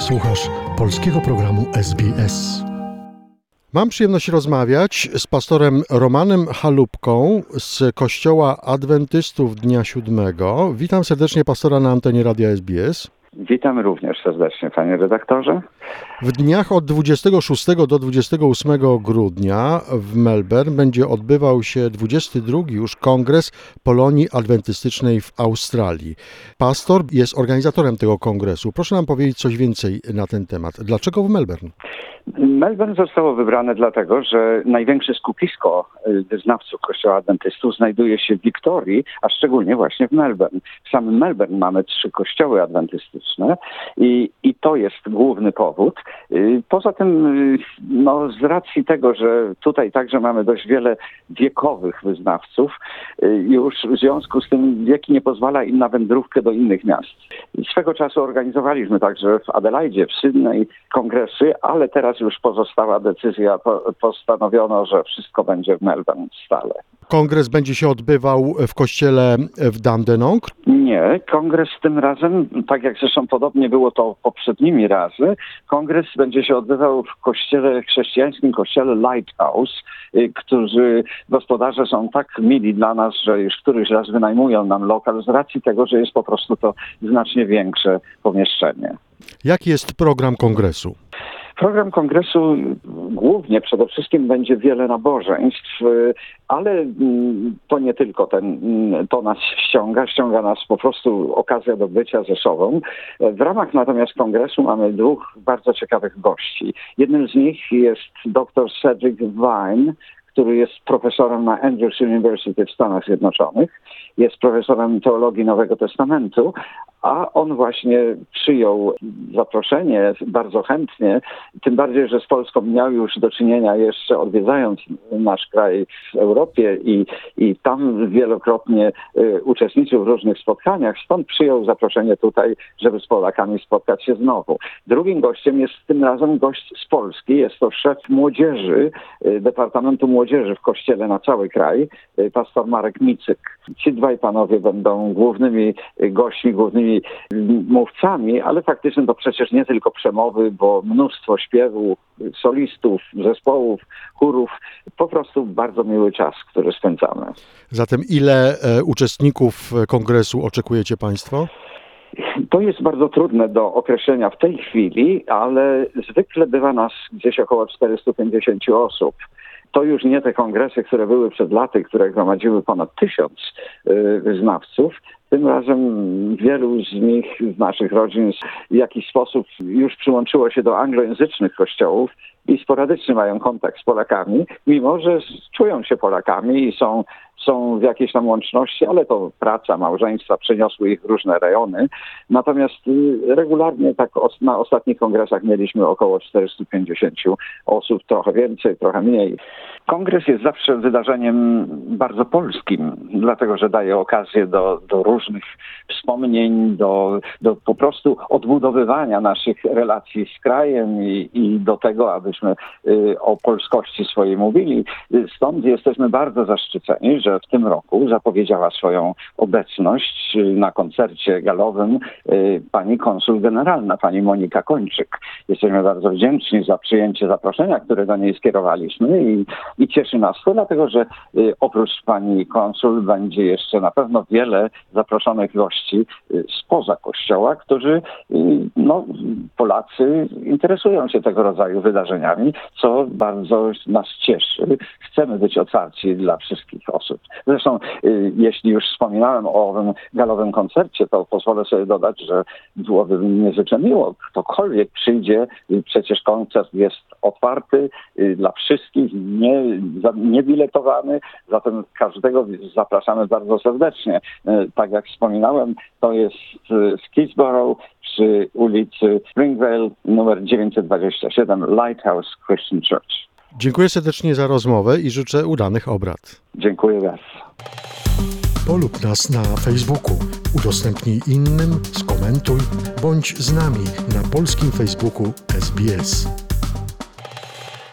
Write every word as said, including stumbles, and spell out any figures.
Słuchasz polskiego programu S B S. Mam przyjemność rozmawiać z pastorem Romanem Chalupką z Kościoła Adwentystów Dnia Siódmego. Witam serdecznie pastora na antenie Radia S B S. Witam również serdecznie, panie redaktorze. W dniach od dwudziestego szóstego do dwudziestego ósmego grudnia w Melbourne będzie odbywał się dwudziesty drugi już Kongres Polonii Adwentystycznej w Australii. Pastor jest organizatorem tego kongresu. Proszę nam powiedzieć coś więcej na ten temat. Dlaczego w Melbourne? Melbourne zostało wybrane dlatego, że największe skupisko wyznawców Kościoła Adwentystów znajduje się w Wiktorii, a szczególnie właśnie w Melbourne. W samym Melbourne mamy trzy kościoły adwentystyczne i, i to jest główny powód. Poza tym, no, z racji tego, że tutaj także mamy dość wiele wiekowych wyznawców, już w związku z tym wieki nie pozwala im na wędrówkę do innych miast. Swego czasu organizowaliśmy także w Adelaidzie, w Sydney kongresy, ale teraz już pozostała decyzja, postanowiono, że wszystko będzie w Melbourne stale. Kongres będzie się odbywał w kościele w Dandenong? Nie, kongres tym razem, tak jak zresztą podobnie było to poprzednimi razy, kongres będzie się odbywał w kościele chrześcijańskim, kościele Lighthouse, którzy gospodarze są tak mili dla nas, że już któryś raz wynajmują nam lokal z racji tego, że jest po prostu to znacznie większe pomieszczenie. Jaki jest program kongresu? Program kongresu głównie przede wszystkim będzie wiele nabożeństw, ale to nie tylko ten, to nas ściąga, ściąga nas po prostu okazja do bycia ze sobą. W ramach natomiast kongresu mamy dwóch bardzo ciekawych gości. Jednym z nich jest dr Cedric Vine, który jest profesorem na Andrews University w Stanach Zjednoczonych. Jest profesorem teologii Nowego Testamentu, a on właśnie przyjął zaproszenie bardzo chętnie, tym bardziej, że z Polską miał już do czynienia jeszcze odwiedzając nasz kraj w Europie i, i tam wielokrotnie y, uczestniczył w różnych spotkaniach, stąd przyjął zaproszenie tutaj, żeby z Polakami spotkać się znowu. Drugim gościem jest tym razem gość z Polski, jest to szef młodzieży, y, Departamentu Młodzieży w Kościele na cały kraj, y, pastor Marek Micyk. Ci dwaj panowie będą głównymi gośćmi, głównymi mówcami, ale faktycznie to przecież nie tylko przemowy, bo mnóstwo śpiewu, solistów, zespołów, chórów. Po prostu bardzo miły czas, który spędzamy. Zatem ile e, uczestników kongresu oczekujecie państwo? To jest bardzo trudne do określenia w tej chwili, ale zwykle bywa nas gdzieś około czterysta pięćdziesiąt osób. To już nie te kongresy, które były przed laty, które gromadziły ponad tysiąc y, wyznawców. Tym razem wielu z nich, z naszych rodzin w jakiś sposób już przyłączyło się do anglojęzycznych kościołów i sporadycznie mają kontakt z Polakami, mimo że czują się Polakami i są, są w jakiejś tam łączności, ale to praca, małżeństwa przeniosły ich w różne rejony. Natomiast regularnie tak na ostatnich kongresach mieliśmy około czterysta pięćdziesiąt osób, trochę więcej, trochę mniej. Kongres jest zawsze wydarzeniem bardzo polskim, dlatego że daje okazję do, do różnych wspomnień, do, do po prostu odbudowywania naszych relacji z krajem i, i do tego, abyśmy y, o polskości swojej mówili. Stąd jesteśmy bardzo zaszczyceni, że w tym roku zapowiedziała swoją obecność na koncercie galowym y, pani konsul generalna, pani Monika Kończyk. Jesteśmy bardzo wdzięczni za przyjęcie zaproszenia, które do niej skierowaliśmy i, i cieszy nas to, dlatego że y, oprócz pani konsul będzie jeszcze na pewno wiele zaproszonych gości y, spoza kościoła, którzy, y, no, Polacy interesują się tego rodzaju wydarzeniami, co bardzo nas cieszy. Chcemy być otwarci dla wszystkich osób. Zresztą, y, jeśli już wspominałem o owym galowym koncercie, to pozwolę sobie dodać, że byłoby mi niezwykle miło, ktokolwiek przyjdzie, y, przecież koncert jest otwarty y, dla wszystkich, nie, za, niebiletowany, zatem każdego zapraszamy bardzo serdecznie. Y, tak jak wspominałem, to jest y, w Keysborough przy ulicy Springvale numer dziewięćset dwadzieścia siedem Lighthouse Christian Church. Dziękuję serdecznie za rozmowę i życzę udanych obrad. Dziękuję bardzo. Polub nas na Facebooku, udostępnij innym, skomentuj, bądź z nami na polskim Facebooku S B S.